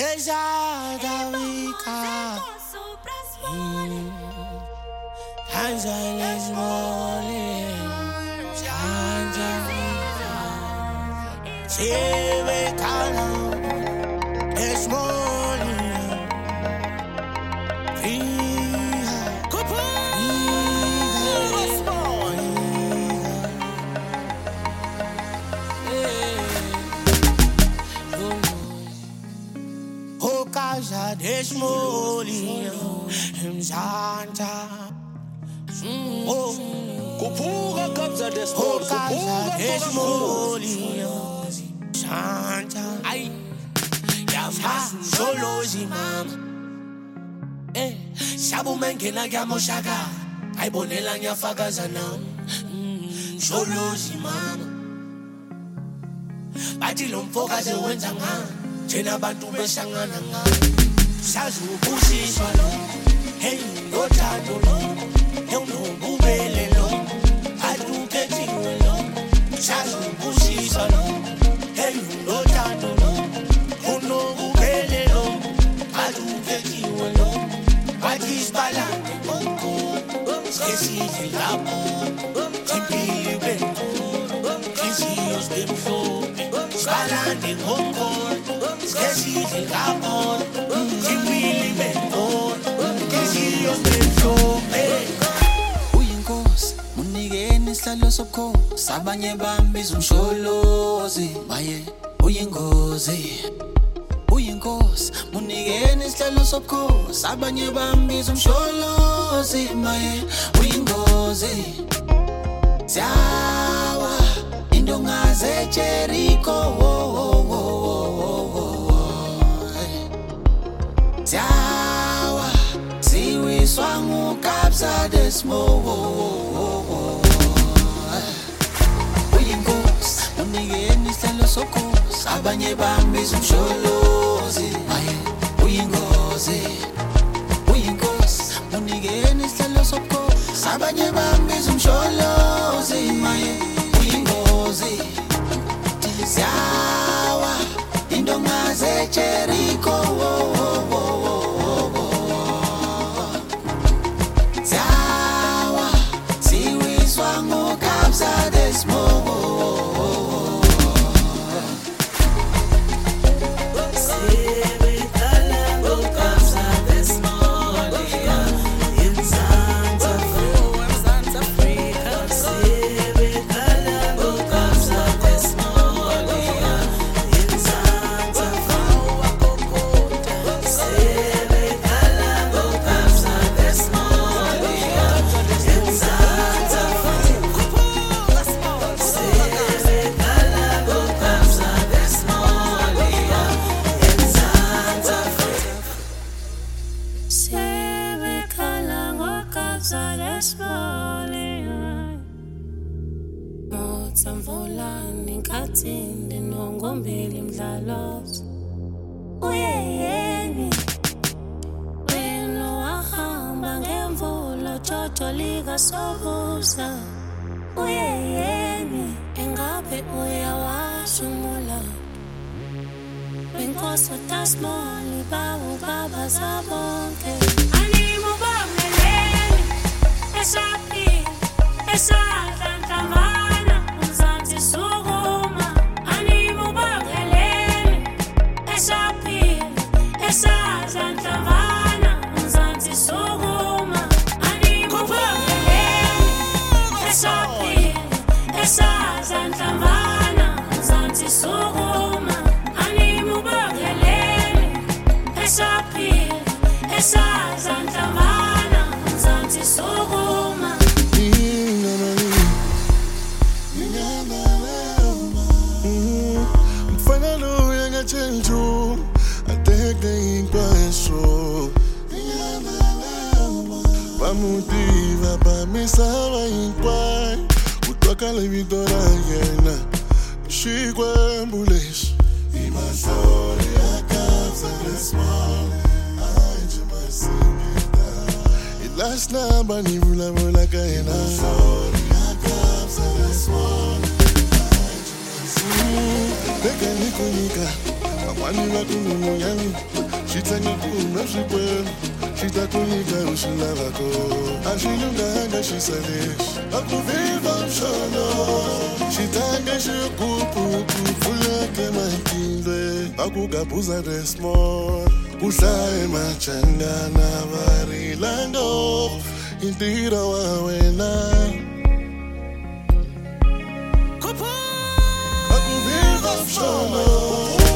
Moshaka, I bonela nya fagazana. Sholozi mama. Batilo mfokaze wenza nga. Jena bantu besangana nga. Sazu busiswa lo. Hey no tato lo. Hey no bubele lo. Adu ketiwe lo. Sazu busiswa lo. Hey no tato lo. Uno bubele lo. Adu ketiwe lo. Batis balante. Esqueci de lapo, Chimpili Bento, Quisios de Mfope, Sparante Concord, esqueci de lapo, Chimpili Bento, Quisios de Mfope. Uyinkosi, munigeni sihlalo sobukhosi, abanye bambiza umsholozi, maye uyingozi. Uyinkosi, munigeni isihlalo sobukhosi, abanye bambiza umsholozi, maye uyingozi. Siyawa indonga zeJericho, siyawa siwiswa ngukabza desmo. Uyinkosi, munigeni isihlalo sobukhosi, abanye bambiza umsholozi, maye uyingozi. Uyinkosi, munigeni isihlalo sobukhosi, abanye bambiza umsholozi, maye uyingozi. Siyawa indonga zeJericho, siyawa siwiswa ngukabza desmo. Motiva pa me saba inquai, utoka la vitora yena, shikwa ambulance. Imasori akabza desmal, aje masingita. Last namba ni vula vula kaina. Imasori akabza desmal, aje masingita. Beka nikunika, amani wakunu yami. Shitanga kuna shikwenu Shitakunika ushilavako Ashilunganga shisalish Akuviva mshono Shitanga shikupu Kufulake maikindwe Akugabuza desmol Kusae machanga na varilando Intira wawena Akuviva mshono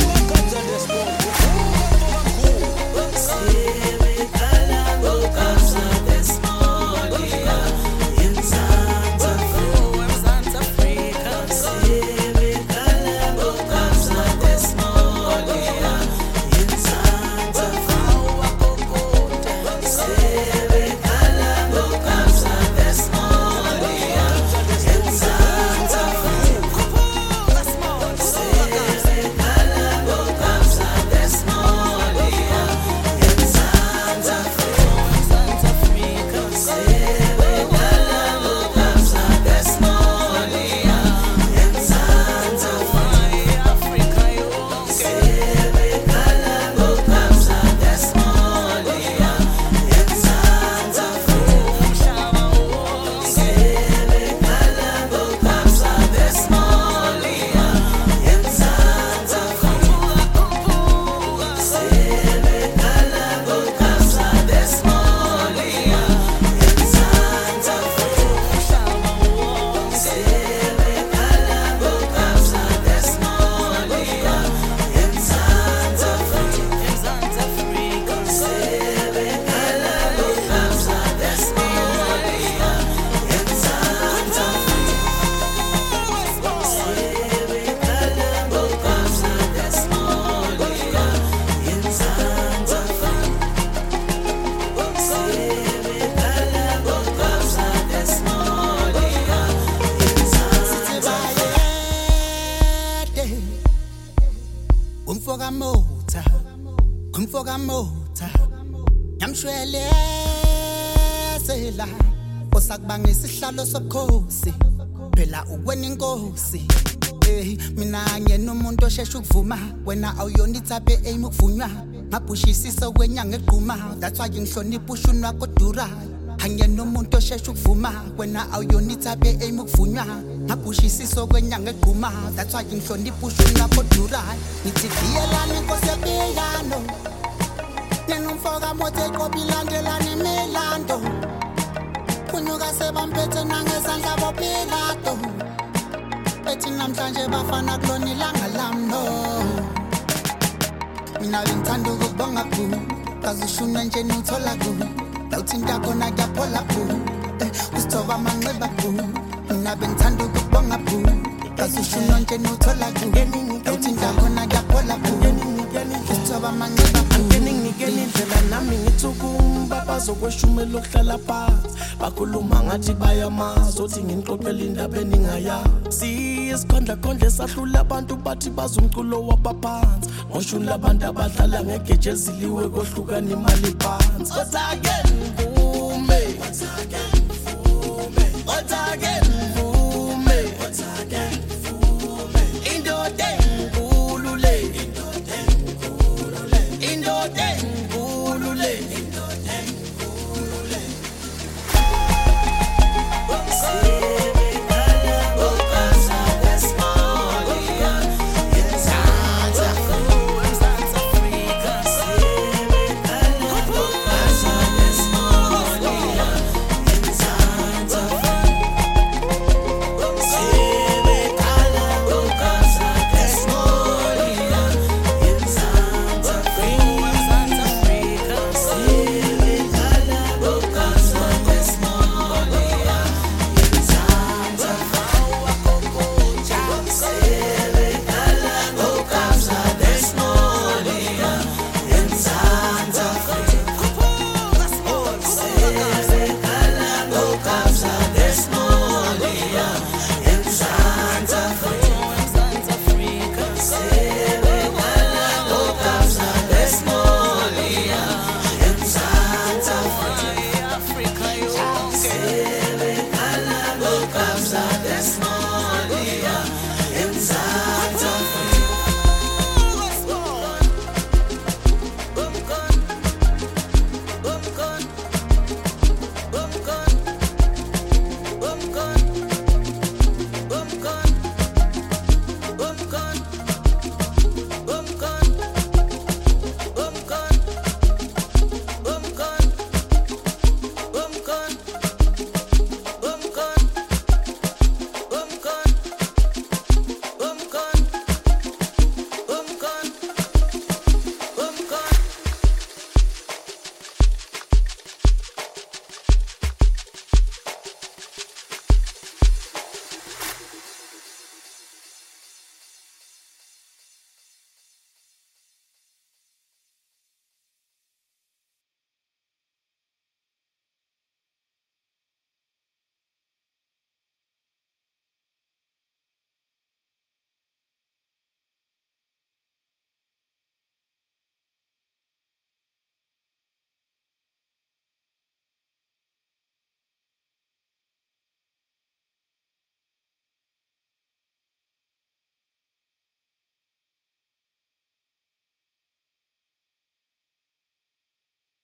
Kumfogamota Yamshwele sela Osakubanga isihlalo sobukhosi Phela uwena inkosi mina ngena umuntu osheshe ukuvuma wena awuyonithabe aim ukuvunywa ngabhushisiso kwenyanga egquma that's why ngihlonipha ushunwa kodura ngena umuntu osheshe ukuvuma wena awuyonithabe aim ukuvunywa ngabhushisiso kwenyanga egquma that's why ngihlonipha ushunwa kodura ngithi diyelana inkosi yebiyano Nenumfoka mote kobilandelana imilando Kunyuka sebamphethe nangezandla bopilato Ethi namhlanje bafana kulona ilanga lami no Mina ngithanda ukubonga ku Kaze ushuna nje nuthola ku Lawuthinta khona kuyaphola ku Usithoba amanxeba ku Mina ngithanda ukubonga ku Kaze ushuna nje nuthola ku Lawuthinta khona kuyaphola ku Usithoba amanxeba ku Indlela nami ngithukumba bazokweshumela okuhlala phansi bakhuluma ngathi bayamazi othi ngixoxela indaba eningayazi isikhondla khondle sahlula abantu bathi bazumculo wabaphansi ngoshuni labantu abadlala ngegeje eziliwe kohlukana imali phansi Once again